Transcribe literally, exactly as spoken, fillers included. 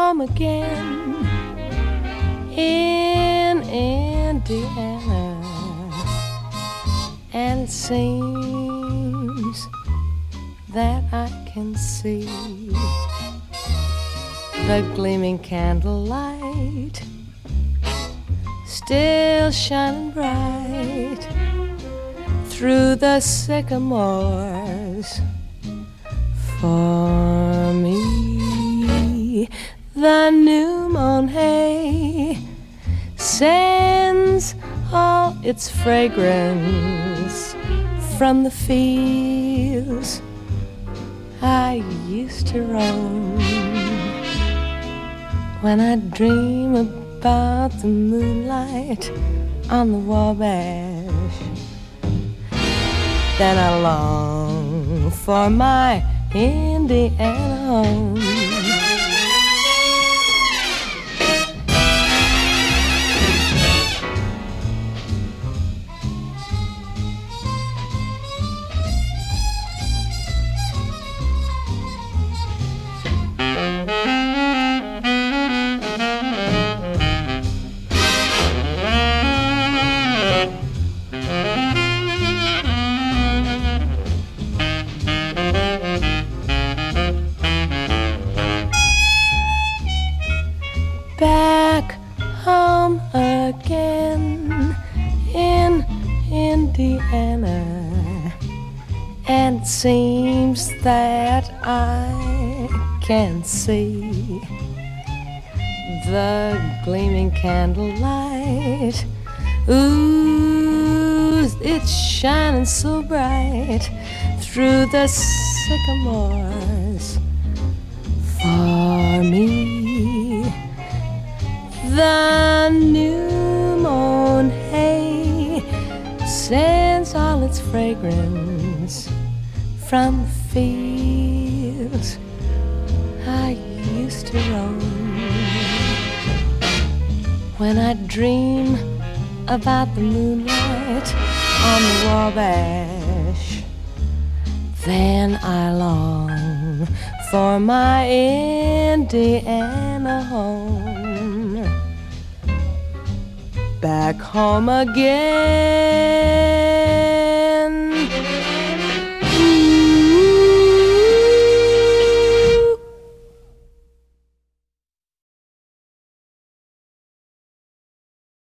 home again in Indiana, and it seems that I can see the gleaming candlelight still shining bright through the sycamores for me. The new mown hay sends all its fragrance from the fields I used to roam. When I dream about the moonlight on the Wabash, then I long for my Indiana home. Back home again in Indiana, and it seems that I can see the gleaming candlelight. Ooh, it's shining so bright through the sycamores for me. The new mown hay sends all its fragrance from the fields I used to roam. When I dream about the moonlight on the Wabash, then I long for my Indiana home. Back home again.